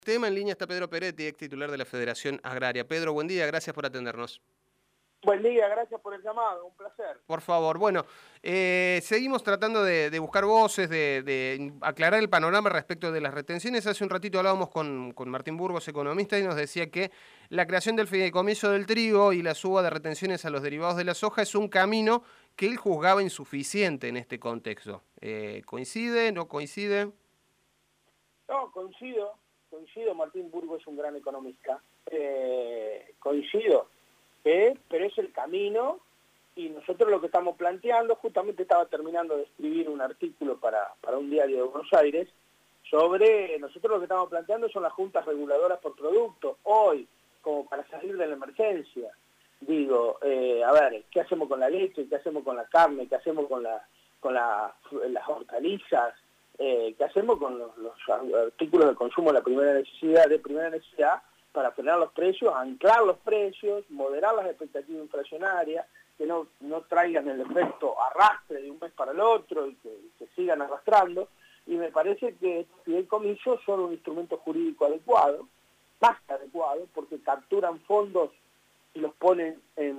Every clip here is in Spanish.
Tema en línea está Pedro Peretti, ex titular de la Federación Agraria. Pedro, buen día, gracias por atendernos. Buen día, gracias por el llamado, un placer. Por favor, bueno, seguimos tratando de buscar voces, de aclarar el panorama respecto de las retenciones. Hace un ratito hablábamos con Martín Burgos, economista, y nos decía que la creación del fideicomiso del trigo y la suba de retenciones a los derivados de la soja es un camino que él juzgaba insuficiente en este contexto. ¿Coincide, no coincide? No, coincido, Martín Burgo es un gran economista, coincido, pero es el camino y nosotros lo que estamos planteando, justamente estaba terminando de escribir un artículo para un diario de Buenos Aires, nosotros lo que estamos planteando son las juntas reguladoras por producto, hoy, como para salir de la emergencia. Digo, a ver, ¿qué hacemos con la leche? ¿Qué hacemos con la carne? ¿Qué hacemos con las hortalizas? ¿Qué hacemos con los artículos de consumo de primera necesidad para frenar los precios, anclar los precios, moderar las expectativas inflacionarias, que no traigan el efecto arrastre de un mes para el otro y que sigan arrastrando? Y me parece que estos fideicomisos son un instrumento jurídico adecuado, más que adecuado, porque capturan fondos y los ponen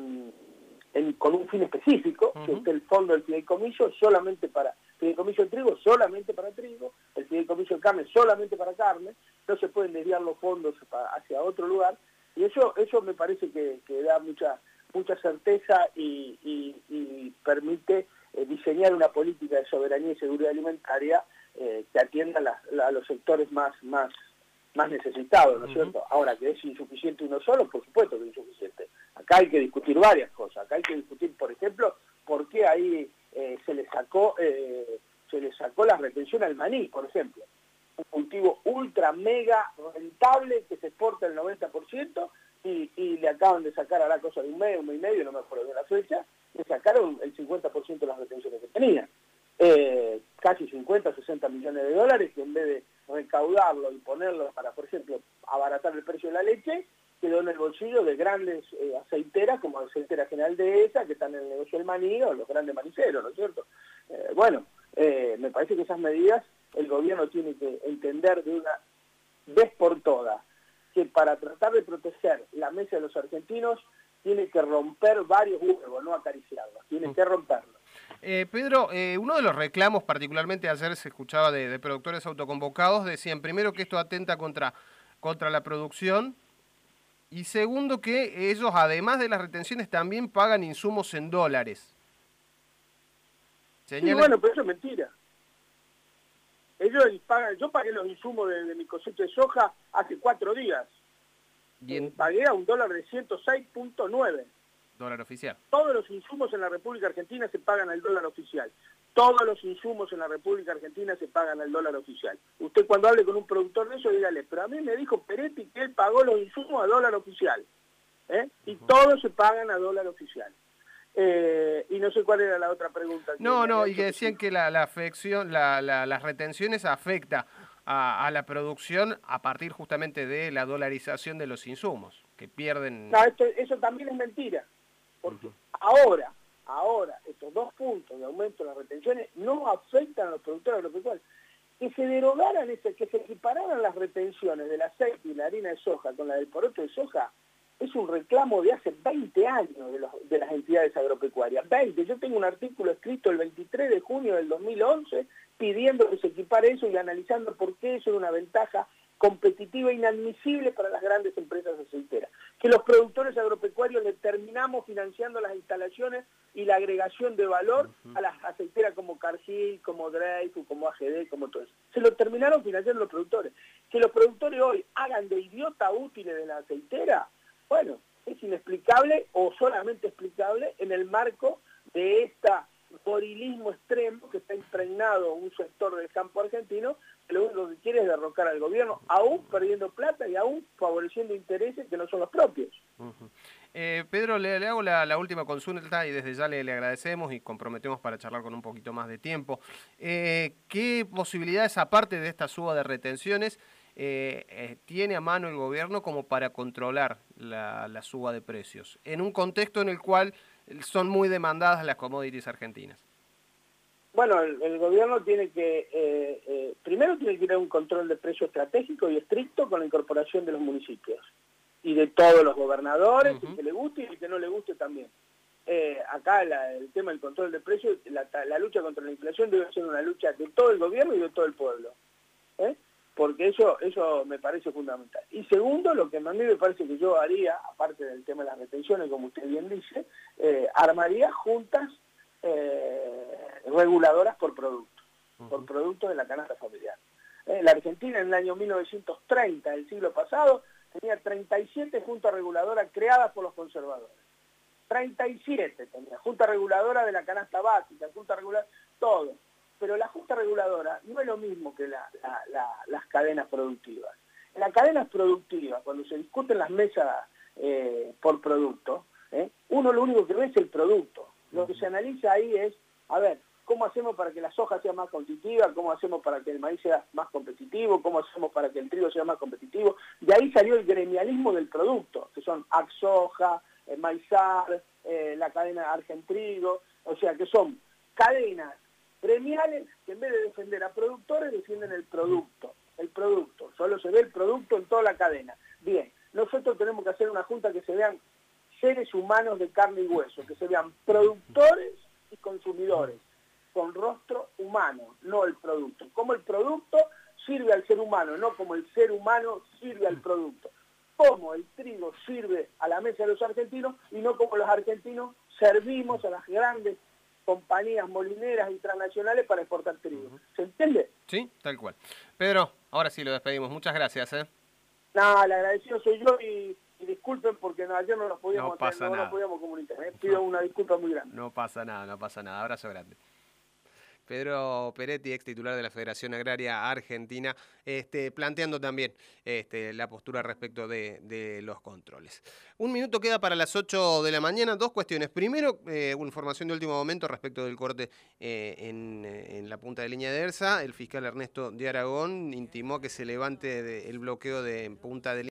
con un fin específico, que es el fondo del fideicomiso solamente para fideicomiso de trigo solamente para trigo, el fideicomiso de carne solamente para carne, no se pueden desviar los fondos hacia otro lugar, y eso me parece que da mucha certeza y permite diseñar una política de soberanía y seguridad alimentaria que atienda a los sectores más necesitados, ¿no es cierto? Ahora, que es insuficiente uno solo, por supuesto que es insuficiente. Acá hay que discutir varias cosas. Acá hay que discutir, por ejemplo, por qué ahí se le sacó la retención al maní, por ejemplo. Un cultivo ultra mega rentable que se exporta el 90% y le acaban de sacar a la cosa de un mes y medio, no me acuerdo de la fecha, le sacaron el 50% de las retenciones que tenía. Casi 50, 60 millones de dólares que en vez de recaudarlo y ponerlo para, por ejemplo, abaratar el precio de la leche, quedó en el bolsillo de grandes aceiteras, como Aceitera General Dehesa, que están en el negocio del maní, o los grandes maniceros, ¿no es cierto? Me parece que esas medidas el gobierno tiene que entender de una vez por todas, que para tratar de proteger la mesa de los argentinos, tiene que romper varios huevos, no acariciarlos, tiene que romperlos. Pedro, uno de los reclamos, particularmente ayer se escuchaba de productores autoconvocados, decían primero que esto atenta contra la producción y segundo que ellos, además de las retenciones, también pagan insumos en dólares. Sí, Señalan... bueno, pero eso es mentira. Yo pagué los insumos de mi cosecha de soja hace 4 días. Pagué a un dólar de 106.9. Dólar oficial. Todos los insumos en la República Argentina se pagan al dólar oficial. Todos los insumos en la República Argentina se pagan al dólar oficial. Usted cuando hable con un productor de eso, dígale, pero a mí me dijo Peretti que él pagó los insumos a dólar oficial. Y todos se pagan a dólar oficial. Y no sé cuál era la otra pregunta. Y que decían que las retenciones afecta a la producción a partir justamente de la dolarización de los insumos, que pierden... No, eso también es mentira, porque ahora, estos 2 puntos de aumento de las retenciones no afectan a los productores agropecuarios. Que se derogaran, que se equipararan las retenciones del aceite y la harina de soja con la del poroto de soja, es un reclamo de hace 20 años de las entidades agropecuarias. 20. Yo tengo un artículo escrito el 23 de junio del 2011 pidiendo que se equipare eso y analizando por qué eso era una ventaja competitiva inadmisible para las grandes empresas aceiteras. Que los productores agropecuarios le terminamos financiando las instalaciones y la agregación de valor a las aceiteras como Cargill, como Dreyfus, como AGD, como todo eso. Se lo terminaron financiando los productores. Que los productores hoy hagan de idiota útiles de la aceitera, bueno, es inexplicable o solamente explicable en el marco de este gorilismo extremo que está impregnado un sector del campo argentino, que lo único que quiere es derrocar al gobierno, aún perdiendo plata y aún favoreciendo intereses que no son los propios. Pedro, le hago la última consulta y desde ya le agradecemos y comprometemos para charlar con un poquito más de tiempo. ¿Qué posibilidades, aparte de esta suba de retenciones, tiene a mano el gobierno como para controlar la suba de precios, en un contexto en el cual son muy demandadas las commodities argentinas? Bueno, el gobierno tiene que, primero tiene que ir a un control de precio estratégico y estricto con la incorporación de los municipios y de todos los gobernadores, el que le guste y el que no le guste también. Acá el tema del control de precios, la lucha contra la inflación debe ser una lucha de todo el gobierno y de todo el pueblo, porque eso me parece fundamental. Y segundo, lo que a mí me parece que yo haría, aparte del tema de las retenciones, como usted bien dice, armaría juntas reguladoras por producto de la canasta familiar. La Argentina en el año 1930, del siglo pasado, tenía 37 juntas reguladoras creadas por los conservadores. 37 tenía, junta reguladora de la canasta básica, junta reguladora, todo. Pero la junta reguladora no es lo mismo que las cadenas productivas. En las cadenas productivas, cuando se discuten las mesas por producto, uno lo único que ve es el producto. Lo que se analiza ahí es, a ver, ¿cómo hacemos para que la soja sea más competitiva? ¿Cómo hacemos para que el maíz sea más competitivo? ¿Cómo hacemos para que el trigo sea más competitivo? De ahí salió el gremialismo del producto, que son Axoja, Maizar, la cadena Argentrigo, o sea que son cadenas gremiales que en vez de defender a productores defienden el producto, solo se ve el producto en toda la cadena. Bien, nosotros tenemos que hacer una junta que se vean seres humanos de carne y hueso, que se vean productores y consumidores, con rostro humano, no el producto. Como el producto sirve al ser humano, no como el ser humano sirve al producto. Como el trigo sirve a la mesa de los argentinos y no como los argentinos servimos a las grandes compañías molineras y transnacionales para exportar trigo. ¿Se entiende? Sí, tal cual. Pedro, ahora sí lo despedimos. Muchas gracias. Nada, el agradecido soy yo y disculpen porque ayer no nos podíamos, no podíamos comunicar. Pido una disculpa muy grande. No pasa nada. Abrazo grande. Pedro Peretti, ex titular de la Federación Agraria Argentina, planteando también la postura respecto de los controles. Un minuto queda para las 8 de la mañana. Dos cuestiones. Primero, información de último momento respecto del corte en la punta de línea de ERSA. El fiscal Ernesto de Aragón intimó que se levante el bloqueo de punta de línea.